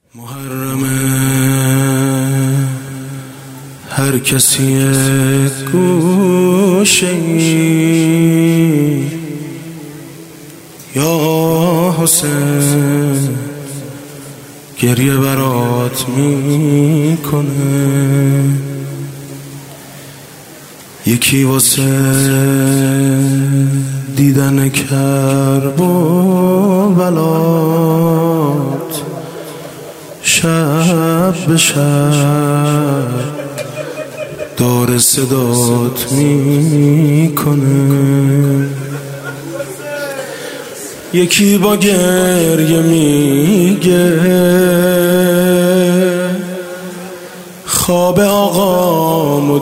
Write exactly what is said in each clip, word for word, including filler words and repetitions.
محرمه هر کسی گوشه‌ای یا حسین گریه برات میکنه. یکی واسه دیدن کرب و بلات شب به شب داره صدات میکنه. یکی با گریه میگه خواب آقامو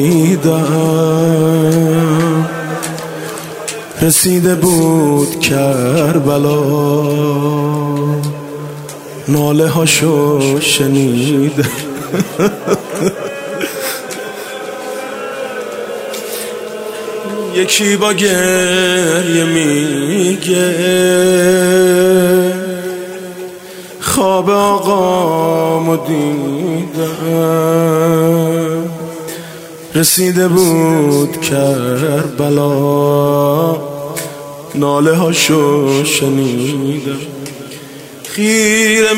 دیدم، رسیده بود کربلا، ناله هاشو شنیدم. یکی با گریه میگه خواب آقامو دیدم، رسیده بود کربلا، ناله هاشو شنیدم. خیره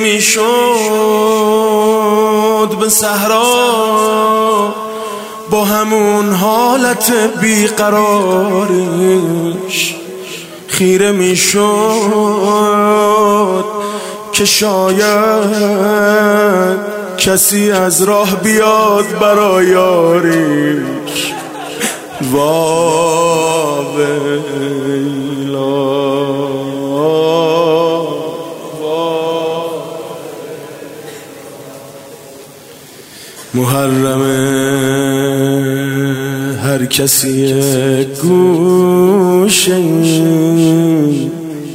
میشد به صحرا با همون حالت بیقراریش، خیره میشد که شاید کسی از راه بیاد برای یاریش. واویلا محرمه هر کسی گوشه‌ای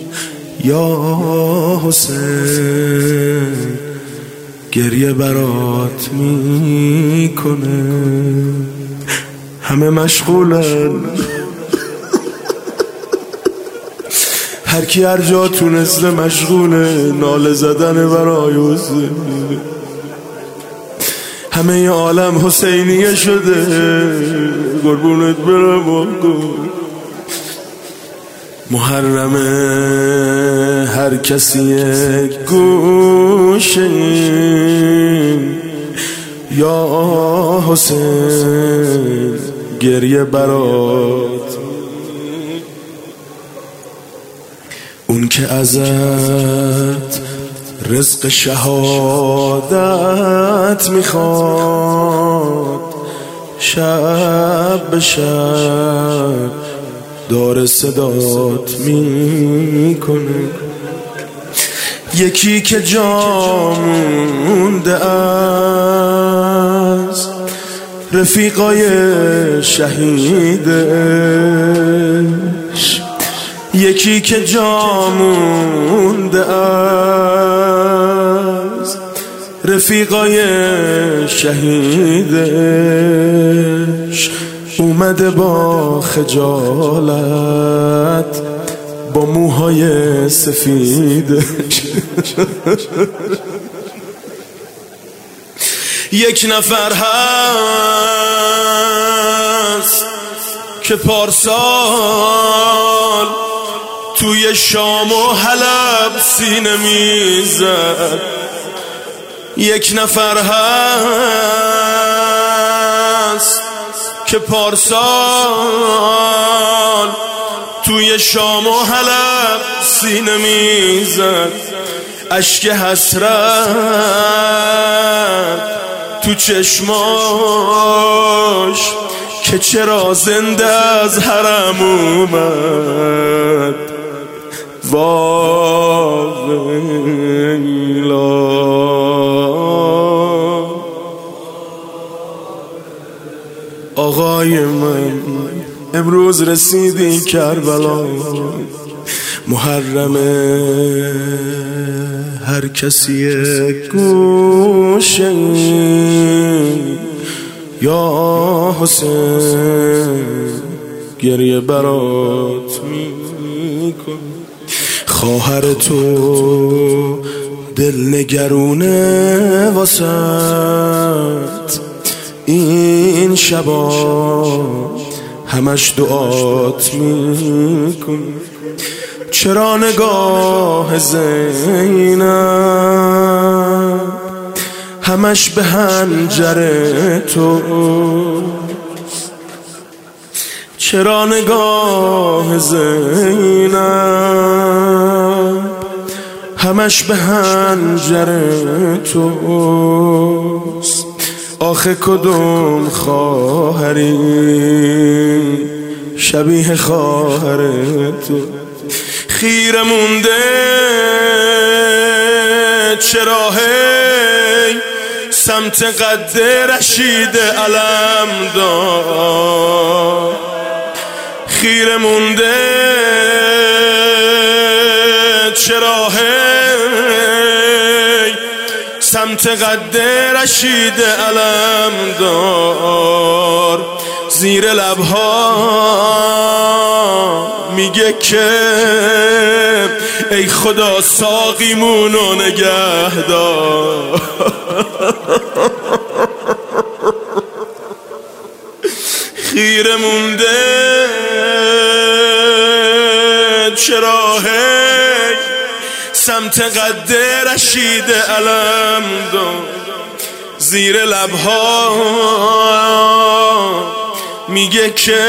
یا حسین گریه برات میکنه. همه مشغولن، هر کی هر جا تونسته مشغوله ناله زدن برای حسین. همه ی عالم حسینیه شده، قربونت برم آقا. محرمه هر کسی گوشه‌ای یا حسین گریه برات، اون که ازت رزق شهادت میخواد، شب به شب داره صدات میکنه. یکی که جا مونده از رفیقای شهیدش، یکی که جا مونده از رفیقای شهیدش، اومده با خجالت با موهای سفیدش. یک نفر هست که پارسال توی شام و حلب سینه میزد. یک نفر هست که پارسال توی شام و حلب سینه میزد. اشک حسرت تو چشماش که چرا زنده از حرم اومد. واویلا آقای من امروز رسیدی کربلا. محرمه هر کسی گوشه‌ای یا حسین گریه برات میکن. خواهر تو دل نگرونه واسد این شبا همش دعات میکن. چرا نگاه زینب همش به هنجر تو، چرا نگاه زینب همش به هنجر توست. آخه کدوم خواهری شبیه خواهر تو؟ خیره مونده چرا هی سمت قد رشید علم دار؟ خیره مونده چرا هی سمت قد رشید علم دار؟ زیر لبها میگه که ای خدا ساقیمونو نگه دار. خیره مونده چرا هی سمت قد رشید علم دار؟ زیر لبها میگه که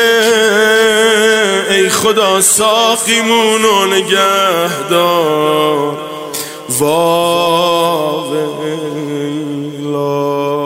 ای خدا ساقیمونو نگه دار. واویلا